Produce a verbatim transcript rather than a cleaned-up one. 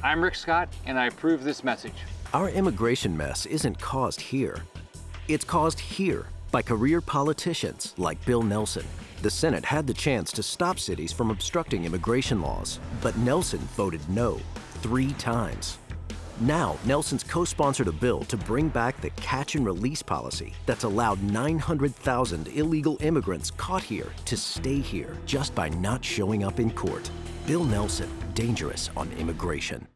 I'm Rick Scott, and I approve this message. Our immigration mess isn't caused here. It's caused here by career politicians like Bill Nelson. The Senate had the chance to stop cities from obstructing immigration laws, but Nelson voted no three times. Now, Nelson's co-sponsored a bill to bring back the catch and release policy that's allowed nine hundred thousand illegal immigrants caught here to stay here just by not showing up in court. Bill Nelson, dangerous on immigration.